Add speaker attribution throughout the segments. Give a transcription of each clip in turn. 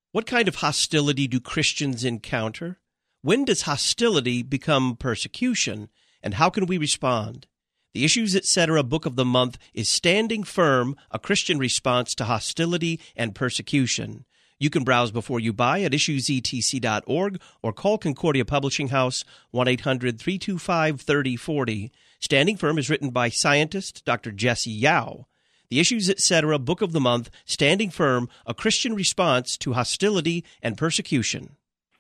Speaker 1: What kind of hostility do Christians encounter? When does hostility become persecution? And how can we respond? The Issues Etc. Book of the Month is Standing Firm, a Christian Response to Hostility and Persecution. You can browse before you buy at issuesetc.org or call Concordia Publishing House 1-800-325-3040. Standing Firm is written by scientist Dr. Jesse Yao. The Issues Etc. Book of the Month, Standing Firm, a Christian Response to Hostility and Persecution.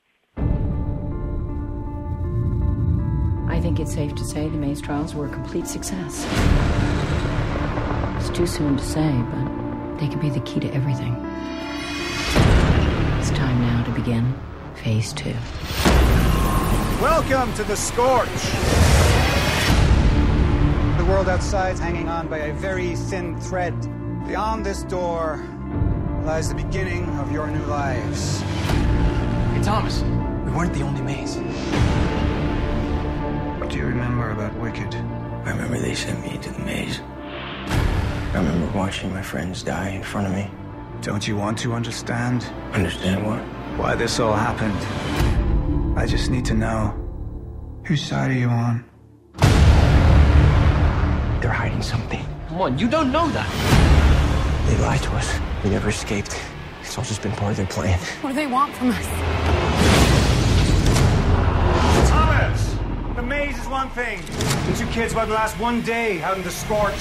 Speaker 2: I think it's safe to say the Maze trials were a complete success. It's too soon to say, but they could be the key to everything. It's time now to begin Phase 2.
Speaker 3: Welcome to the Scorch! The world outside is hanging on by a very thin thread. Beyond this door lies the beginning of your new lives.
Speaker 4: Hey, Thomas, we weren't the only maze.
Speaker 3: What do you remember about Wicked?
Speaker 5: I remember they sent me to the maze. I remember watching my friends die in front of me.
Speaker 3: Don't you want to understand?
Speaker 5: Understand what?
Speaker 3: Why this all happened? I just need to know. Whose side are you on?
Speaker 5: They're hiding something.
Speaker 4: Come on, you don't know that.
Speaker 5: They lied to us. We never escaped. It's all just been part of their plan.
Speaker 6: What do they want from us?
Speaker 3: Thomas! The maze is one thing. The two kids won't last one day out in the Scorch.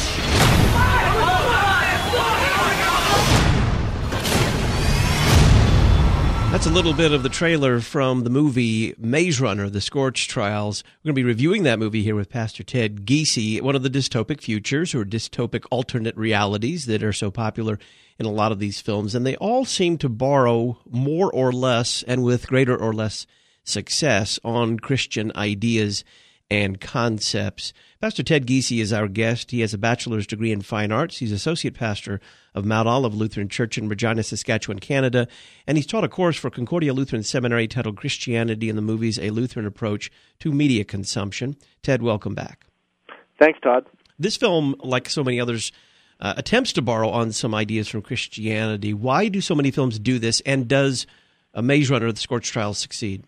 Speaker 1: That's a little bit of the trailer from the movie Maze Runner, The Scorch Trials. We're going to be reviewing that movie here with Pastor Ted Giese, one of the dystopic futures or dystopic alternate realities that are so popular in a lot of these films. And they all seem to borrow more or less and with greater or less success on Christian ideas and concepts. Pastor Ted Giese is our guest. He has a bachelor's degree in fine arts. He's associate pastor of Mount Olive Lutheran Church in Regina, Saskatchewan, Canada, and he's taught a course for Concordia Lutheran Seminary titled Christianity in the Movies, A Lutheran Approach to Media Consumption. Ted, welcome back.
Speaker 7: Thanks, Todd.
Speaker 1: This film, like so many others, attempts to borrow on some ideas from Christianity. Why do so many films do this, and does Maze Runner, The Scorch Trials succeed?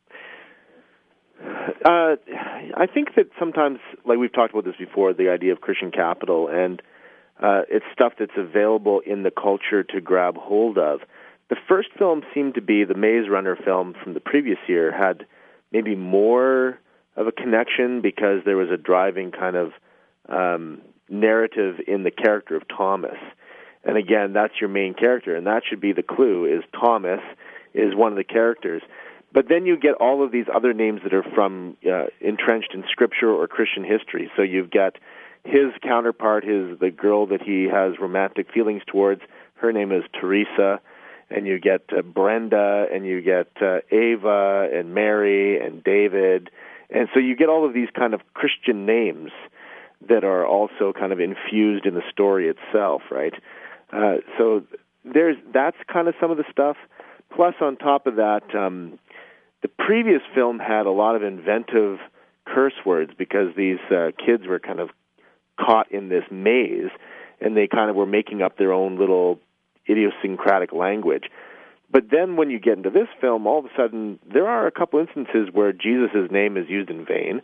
Speaker 7: I think that sometimes, like we've talked about this before, the idea of Christian capital, and it's stuff that's available in the culture to grab hold of. The first film seemed to be the Maze Runner film from the previous year, had maybe more of a connection because there was a driving kind of narrative in the character of Thomas. And again, that's your main character, and that should be the clue, is Thomas is one of the characters. But then you get all of these other names that are from entrenched in Scripture or Christian history. So you've got his counterpart, the girl that he has romantic feelings towards. Her name is Teresa, and you get Brenda, and you get Ava, and Mary, and David. And so you get all of these kind of Christian names that are also kind of infused in the story itself, right? So that's kind of some of the stuff. Plus, on top of that, the previous film had a lot of inventive curse words because these kids were kind of caught in this maze, and they kind of were making up their own little idiosyncratic language. But then when you get into this film, all of a sudden, there are a couple instances where Jesus' name is used in vain.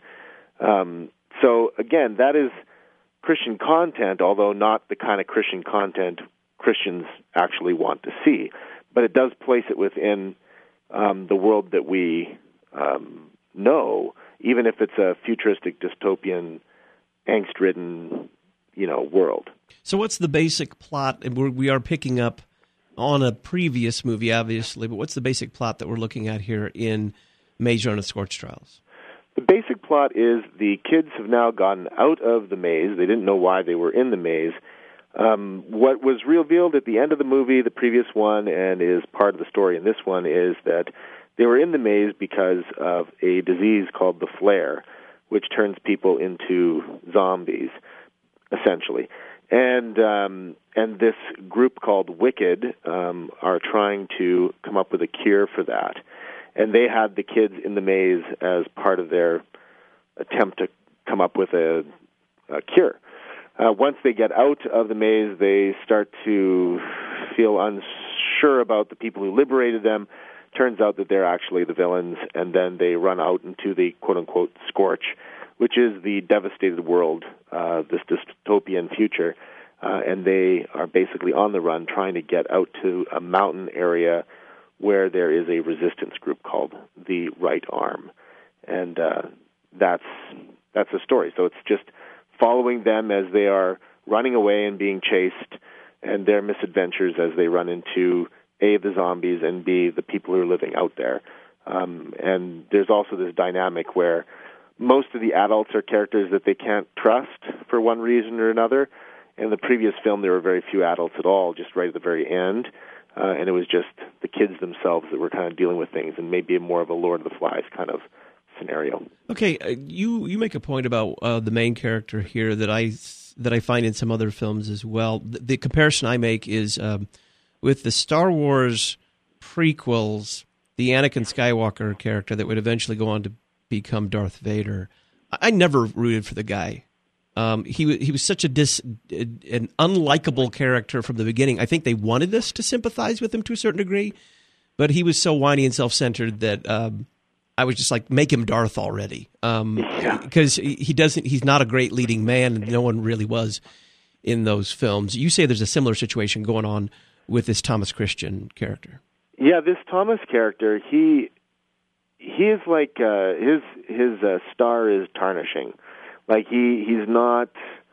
Speaker 7: So, again, that is Christian content, although not the kind of Christian content Christians actually want to see. But it does place it within the world that we know, even if it's a futuristic, dystopian, angst-ridden, world.
Speaker 1: So what's the basic plot? And we are picking up on a previous movie, obviously, but what's the basic plot that we're looking at here in Maze Runner: The Scorch Trials?
Speaker 7: The basic plot is the kids have now gotten out of the maze. They didn't know why they were in the maze. What was revealed at the end of the movie, the previous one, and is part of the story in this one, is that they were in the maze because of a disease called the flare, which turns people into zombies, essentially. And this group called Wicked are trying to come up with a cure for that. And they had the kids in the maze as part of their attempt to come up with a cure. Once they get out of the maze, they start to feel sure about the people who liberated them. Turns out that they're actually the villains, and then they run out into the quote-unquote scorch, which is the devastated world, this dystopian future, and they are basically on the run trying to get out to a mountain area where there is a resistance group called the Right Arm. And that's the story. So it's just following them as they are running away and being chased, and their misadventures as they run into A, the zombies, and B, the people who are living out there. And there's also this dynamic where most of the adults are characters that they can't trust for one reason or another. In the previous film, there were very few adults at all, just right at the very end. And it was just the kids themselves that were kind of dealing with things, and maybe more of a Lord of the Flies kind of scenario.
Speaker 1: Okay, you make a point about the main character here that I find in some other films as well. The comparison I make is with the Star Wars prequels, the Anakin Skywalker character that would eventually go on to become Darth Vader. I never rooted for the guy. He was such an unlikable character from the beginning. I think they wanted us to sympathize with him to a certain degree, but he was so whiny and self-centered that I was just like, make him Darth already. Because he's not a great leading man, and no one really was in those films. You say there's a similar situation going on with this Thomas Christian character.
Speaker 7: Yeah, this Thomas character, he is like his star is tarnishing. Like he's not.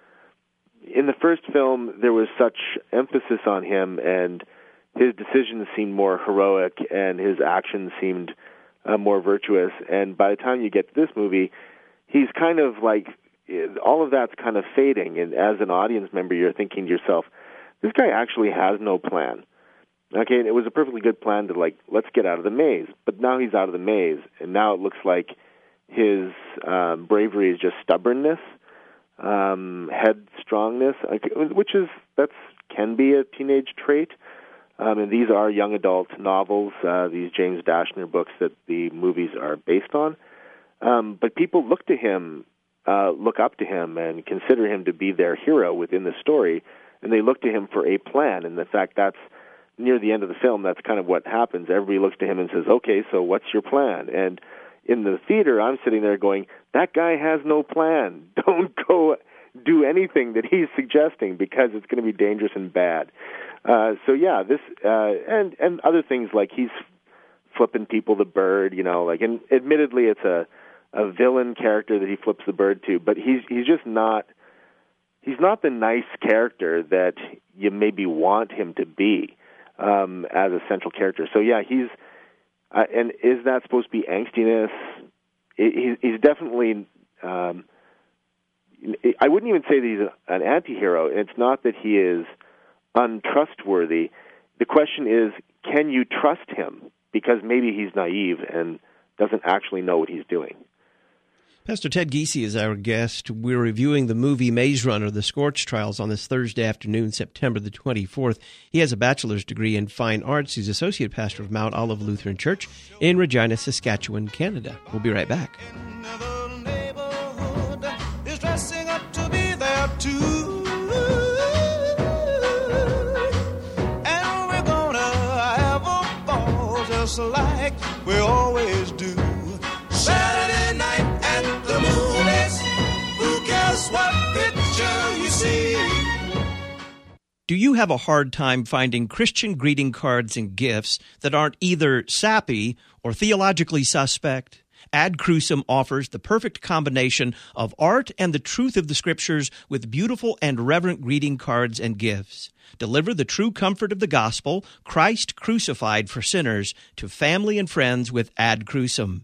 Speaker 7: In the first film, there was such emphasis on him, and his decisions seemed more heroic, and his actions seemed more virtuous. And by the time you get to this movie, he's kind of like all of that's kind of fading. And as an audience member, you're thinking to yourself, this guy actually has no plan. Okay, and it was a perfectly good plan to, like, let's get out of the maze. But now he's out of the maze, and now it looks like his bravery is just stubbornness, headstrongness, which can be a teenage trait. And these are young adult novels, these James Dashner books that the movies are based on. But people look up to him, and consider him to be their hero within the story, and they look to him for a plan. And the fact that's near the end of the film, that's kind of what happens. Everybody looks to him and says, okay, so what's your plan? And in the theater, I'm sitting there going, that guy has no plan. Don't go do anything that he's suggesting, because it's going to be dangerous and bad. So yeah, this and other things, like he's flipping people the bird, and admittedly it's a villain character that he flips the bird to, but he's just not. He's not the nice character that you maybe want him to be as a central character. So yeah, he's and is that supposed to be angstiness? He's definitely. I wouldn't even say that he's an anti-hero. It's not that he is untrustworthy. The question is, can you trust him? Because maybe he's naive and doesn't actually know what he's doing.
Speaker 1: Pastor Ted Giese is our guest. We're reviewing the movie Maze Runner, The Scorch Trials, on this Thursday afternoon, September the 24th. He has a bachelor's degree in fine arts. He's associate pastor of Mount Olive Lutheran Church in Regina, Saskatchewan, Canada. We'll be right back.
Speaker 6: Like we always do. Saturday night at the movies. Who cares what picture you see?
Speaker 1: Do you have a hard time finding Christian greeting cards and gifts that aren't either sappy or theologically suspect? Ad Crucem offers the perfect combination of art and the truth of the Scriptures with beautiful and reverent greeting cards and gifts. Deliver the true comfort of the gospel, Christ crucified for sinners, to family and friends with Ad Crucem.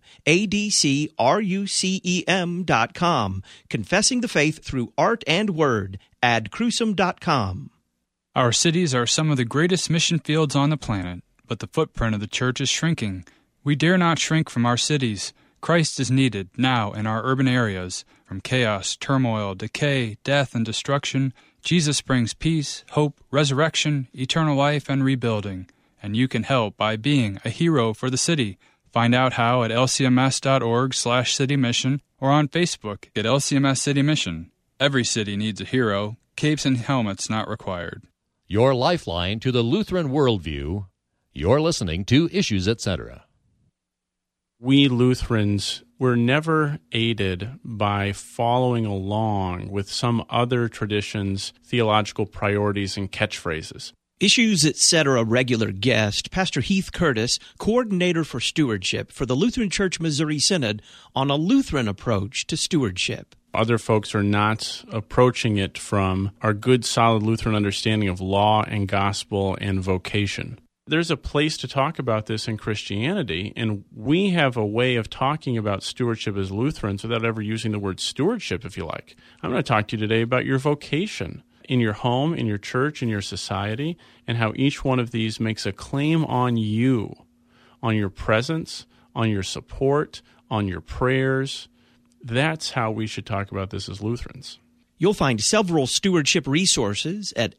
Speaker 1: ADCRUCEM.com. Confessing the faith through art and word. AdCrucem.com.
Speaker 8: Our cities are some of the greatest mission fields on the planet, but the footprint of the church is shrinking. We dare not shrink from our cities. Christ is needed now in our urban areas. From chaos, turmoil, decay, death, and destruction, Jesus brings peace, hope, resurrection, eternal life, and rebuilding. And you can help by being a hero for the city. Find out how at lcms.org/citymission or on Facebook at LCMS City Mission. Every city needs a hero. Capes and helmets not required.
Speaker 9: Your lifeline to the Lutheran worldview, You're listening to Issues Etc.
Speaker 10: We Lutherans were never aided by following along with some other tradition's theological priorities and catchphrases.
Speaker 1: Issues Etc. regular guest, Pastor Heath Curtis, coordinator for stewardship for the Lutheran Church Missouri Synod, on a Lutheran approach to stewardship.
Speaker 10: Other folks are not approaching it from our good, solid Lutheran understanding of law and gospel and vocation. There's a place to talk about this in Christianity, and we have a way of talking about stewardship as Lutherans without ever using the word stewardship, if you like. I'm going to talk to you today about your vocation in your home, in your church, in your society, and how each one of these makes a claim on you, on your presence, on your support, on your prayers. That's how we should talk about this as Lutherans.
Speaker 1: You'll find several stewardship resources at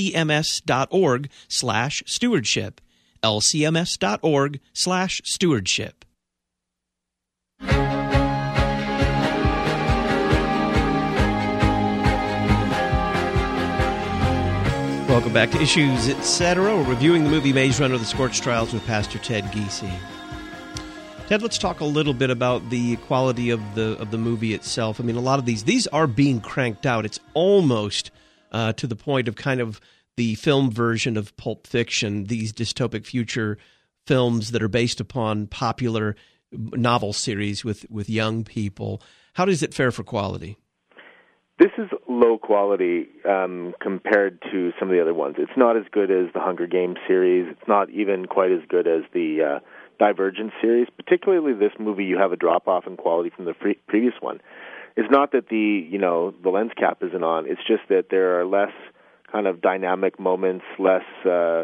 Speaker 1: lcms.org/stewardship, lcms.org/stewardship. Welcome back to Issues Etc. We're reviewing the movie Maze Runner: The Scorched Trials with Pastor Ted Giese. Ted, let's talk a little bit about the quality of the movie itself. I mean, a lot of these are being cranked out. It's almost to the point of kind of the film version of Pulp Fiction, these dystopic future films that are based upon popular novel series with young people. How does it fare for quality?
Speaker 7: This is low quality compared to some of the other ones. It's not as good as the Hunger Games series. It's not even quite as good as the Divergent series. Particularly this movie, you have a drop-off in quality from the previous one. It's not that the lens cap isn't on. It's just that there are less kind of dynamic moments, less... at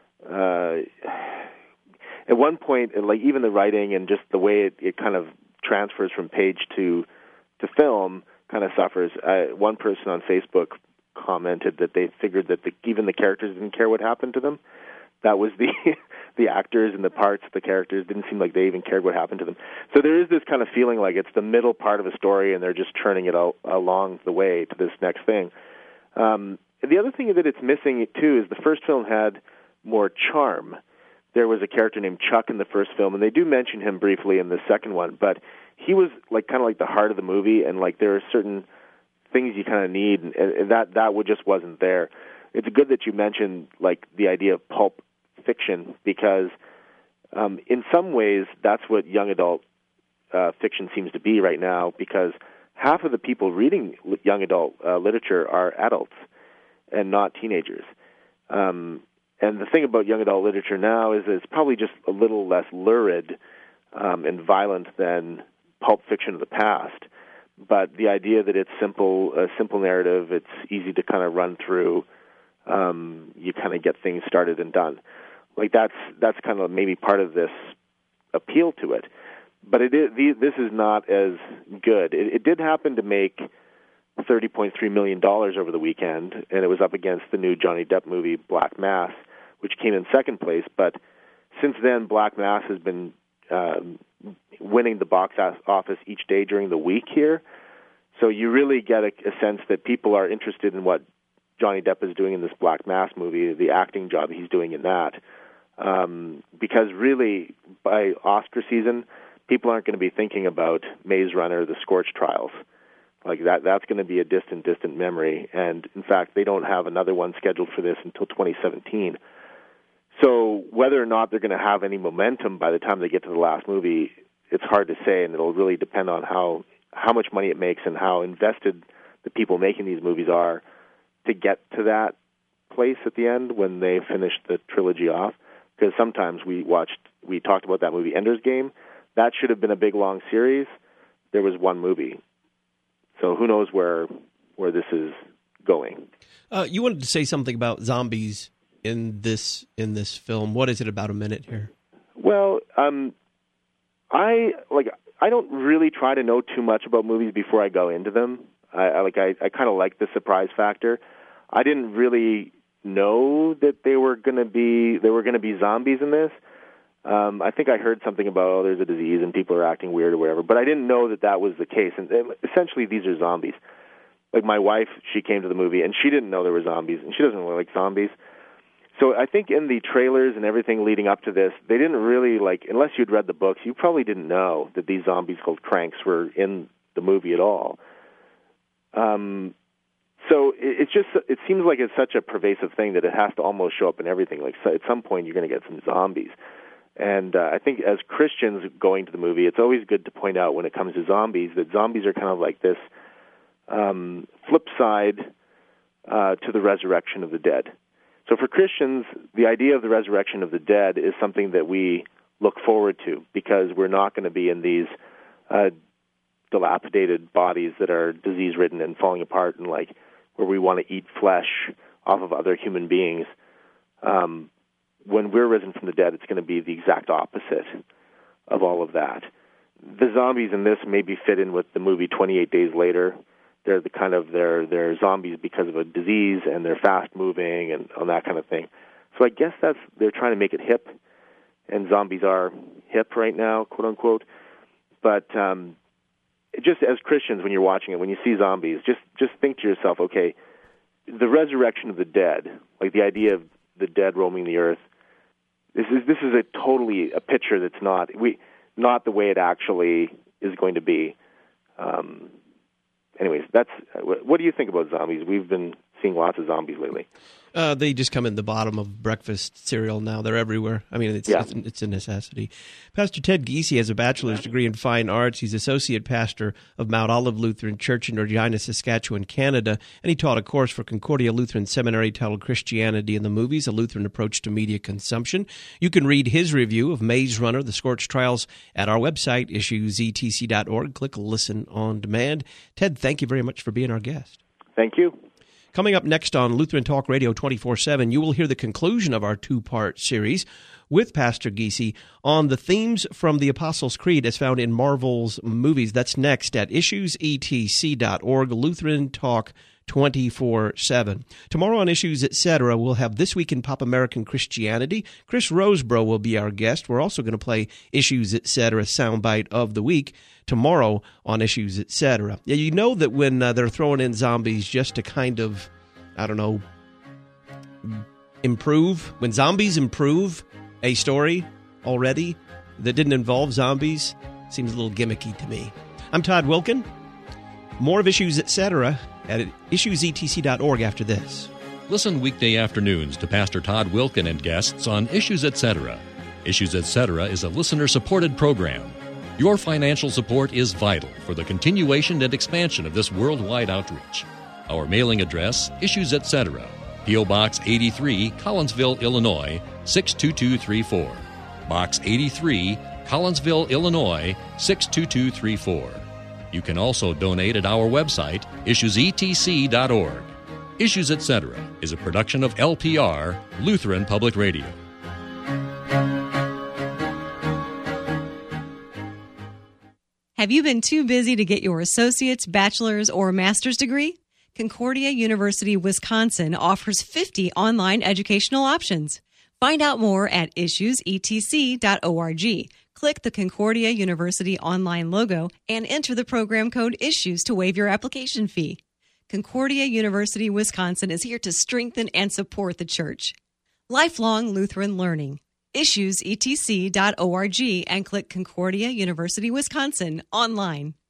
Speaker 7: one point, like even the writing and just the way it kind of transfers from page to film kind of suffers. One person on Facebook commented that they figured that even the characters didn't care what happened to them. That was the actors and the parts of the characters didn't seem like they even cared what happened to them. So there is this kind of feeling like it's the middle part of a story and they're just churning it along the way to this next thing. The other thing that it's missing, too, is the first film had more charm. There was a character named Chuck in the first film, and they do mention him briefly in the second one, but he was like kind of like the heart of the movie, and like there are certain things you kind of need, and that just wasn't there. It's good that you mentioned like the idea of pulp fiction, because in some ways that's what young adult fiction seems to be right now, because half of the people reading young adult literature are adults and not teenagers. And the thing about young adult literature now is that it's probably just a little less lurid and violent than pulp fiction of the past. But the idea that it's a simple narrative, it's easy to kind of run through, you kind of get things started and done. Like that's kind of maybe part of this appeal to it. But this is not as good. It did happen to make $30.3 million over the weekend, and it was up against the new Johnny Depp movie Black Mass, which came in second place. But since then, Black Mass has been winning the box office each day during the week here. So you really get a sense that people are interested in what Johnny Depp is doing in this Black Mass movie, the acting job he's doing in that. Because really, by Oscar season, people aren't going to be thinking about Maze Runner, The Scorched Trials. Like that's going to be a distant memory. And in fact, they don't have another one scheduled for this until 2017. So whether or not they're going to have any momentum by the time they get to the last movie, it's hard to say, and it'll really depend on how much money it makes and how invested the people making these movies are to get to that place at the end when they finish the trilogy off. Because sometimes we talked about that movie Ender's Game. That should have been a big, long series. There was one movie. So who knows where this is going.
Speaker 1: You wanted to say something about zombies in this film. What is it, about a minute here?
Speaker 7: Well, I don't really try to know too much about movies before I go into them. I kind of like the surprise factor. I didn't really know that they were going to be zombies in this. I think I heard something about, there's a disease and people are acting weird or whatever, but I didn't know that was the case. And essentially, these are zombies. Like my wife, she came to the movie and she didn't know there were zombies, and she doesn't really like zombies. So I think in the trailers and everything leading up to this, they didn't really, unless you'd read the books, you probably didn't know that these zombies called cranks were in the movie at all. So it seems like it's such a pervasive thing that it has to almost show up in everything. At some point, you're going to get some zombies. And I think as Christians going to the movie, it's always good to point out when it comes to zombies that zombies are kind of like this flip side to the resurrection of the dead. So for Christians, the idea of the resurrection of the dead is something that we look forward to because we're not going to be in these dilapidated bodies that are disease-ridden and falling apart and where we want to eat flesh off of other human beings. When we're risen from the dead, it's going to be the exact opposite of all of that. The zombies in this maybe fit in with the movie 28 Days Later. They're they're zombies because of a disease and they're fast-moving and on that kind of thing. So I guess they're trying to make it hip, and zombies are hip right now, quote unquote. But just as Christians, when you're watching it, when you see zombies, just think to yourself, okay, the resurrection of the dead, the idea of the dead roaming the earth. This is a totally a picture that's not the way it actually is going to be. Anyways, what do you think about zombies? We've been seeing lots of zombies lately.
Speaker 1: They just come in the bottom of breakfast cereal now. They're everywhere. I mean, it's a necessity. Pastor Ted Giese has a bachelor's degree in fine arts. He's associate pastor of Mount Olive Lutheran Church in Regina, Saskatchewan, Canada, and he taught a course for Concordia Lutheran Seminary titled Christianity in the Movies, a Lutheran Approach to Media Consumption. You can read his review of Maze Runner, The Scorched Trials at our website, issuesetc.org. Click Listen on Demand. Ted, thank you very much for being our guest.
Speaker 7: Thank you.
Speaker 1: Coming up next on Lutheran Talk Radio 24/7, you will hear the conclusion of our two-part series with Pastor Giese on the themes from the Apostles' Creed as found in Marvel's movies. That's next at issuesetc.org, Lutheran Talk 24/7. Tomorrow on Issues Etc., we'll have This Week in Pop American Christianity. Chris Rosebrough will be our guest. We're also going to play Issues Etc. soundbite of the week tomorrow on Issues Etc. Yeah, you know that when they're throwing in zombies just to kind of, improve, when zombies improve a story already that didn't involve zombies, seems a little gimmicky to me. I'm Todd Wilken. More of Issues Etc. at issuesetc.org after this.
Speaker 9: Listen weekday afternoons to Pastor Todd Wilken and guests on Issues Etc. Issues Etc. is a listener-supported program. Your financial support is vital for the continuation and expansion of this worldwide outreach. Our mailing address, Issues Etc., P.O. Box 83, Collinsville, Illinois, 62234. Box 83, Collinsville, Illinois, 62234. You can also donate at our website, issuesetc.org. Issues Etc. is a production of LPR, Lutheran Public Radio.
Speaker 11: Have you been too busy to get your associate's, bachelor's, or master's degree? Concordia University, Wisconsin offers 50 online educational options. Find out more at issuesetc.org. Click the Concordia University online logo and enter the program code ISSUES to waive your application fee. Concordia University, Wisconsin is here to strengthen and support the church. Lifelong Lutheran learning. issuesetc.org and click Concordia University, Wisconsin online.